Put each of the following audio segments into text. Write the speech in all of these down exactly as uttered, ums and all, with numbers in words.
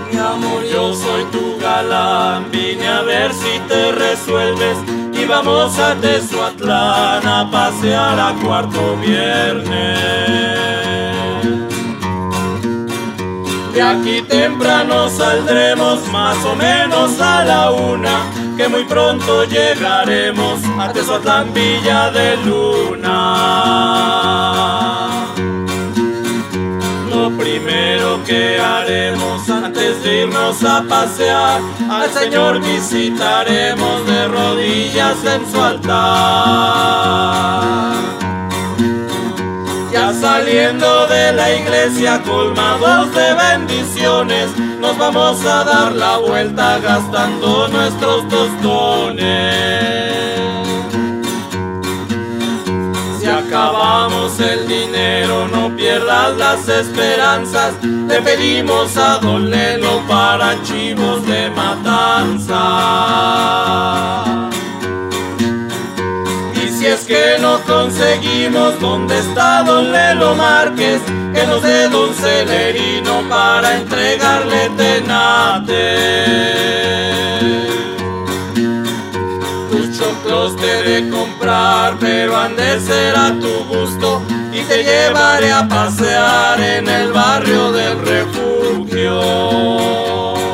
Mi amor, yo soy tu galán, vine a ver si te resuelves y vamos a Tezuatlán a pasear a Cuarto Viernes. De aquí temprano saldremos más o menos a la una, que muy pronto llegaremos a Tezuatlán, Villa de Luna. Lo primero que haremos antes de irnos a pasear, al Señor visitaremos de rodillas en su altar. Ya saliendo de la iglesia colmados de bendiciones, nos vamos a dar la vuelta gastando nuestros tostones. Si acabamos el dinero, no pierdas las esperanzas, le pedimos a Don Lelo para chivos de matanza. Si es que no conseguimos, ¿dónde está Don Lelo Márquez? Que nos dé Don Celerino para entregarle tenate. Tus choclos te he de comprar, pero han de ser a tu gusto, y te llevaré a pasear en el barrio del Refugio.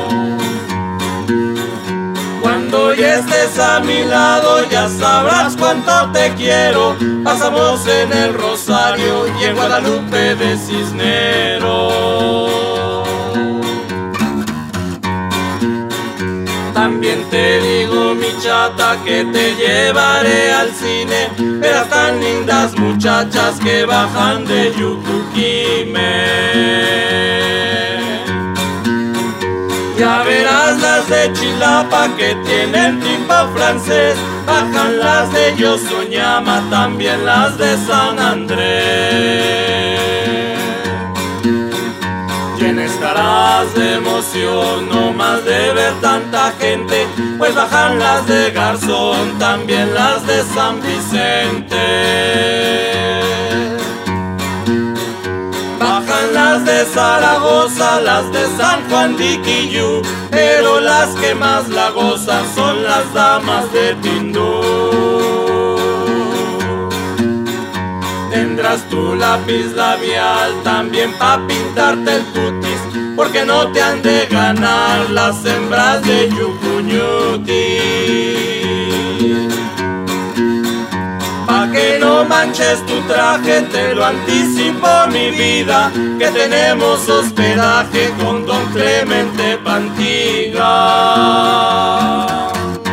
Cuando ya estés a mi lado ya sabrás cuánto te quiero. Pasamos en el Rosario y en Guadalupe de Cisneros. También te digo, mi chata, que te llevaré al cine. Verás tan lindas muchachas que bajan de Yucuquime. Ya verás las de Chilapa que tienen tipo francés, bajan las de Yosoñama, también las de San Andrés. Llena estarás de emoción, no más de ver tanta gente, pues bajan las de Garzón, también las de San Vicente. Bajan las de Zaragoza, las de San Juan de Quillú, pero las que más la gozan son las damas de Tindú. Tendrás tu lápiz labial también pa' pintarte el cutis, porque no te han de ganar las hembras de Yucuñuti. Pa' que no manches tu traje, te lo anticipo, mi vida, que tenemos hospedaje con Don Clemente Pantiga.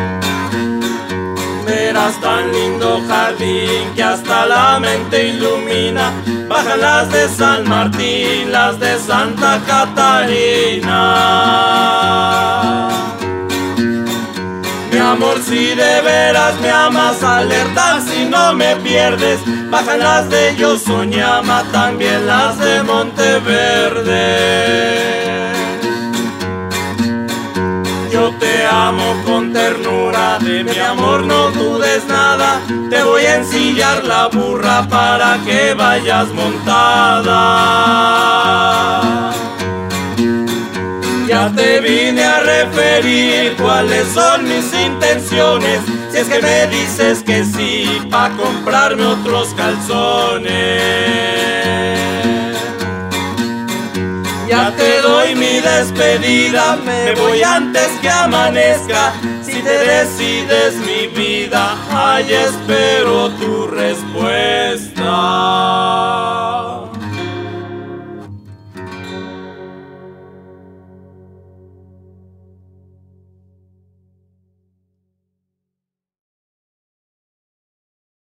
Verás tan lindo jardín que hasta la mente ilumina. Bajan las de San Martín, las de Santa Catarina. Mi amor, si de veras me amas, alerta si no me pierdes. Bajan las de Yosoñama, también las de Monteverde. Yo te amo con ternura, de mi amor no dudes nada. Te voy a ensillar la burra para que vayas montada. Ya te vine a referir cuáles son mis intenciones, si es que me dices que sí, pa' comprarme otros calzones. Ya te doy mi despedida, me voy antes que amanezca. Si te decides, mi vida, ay, espero tu respuesta.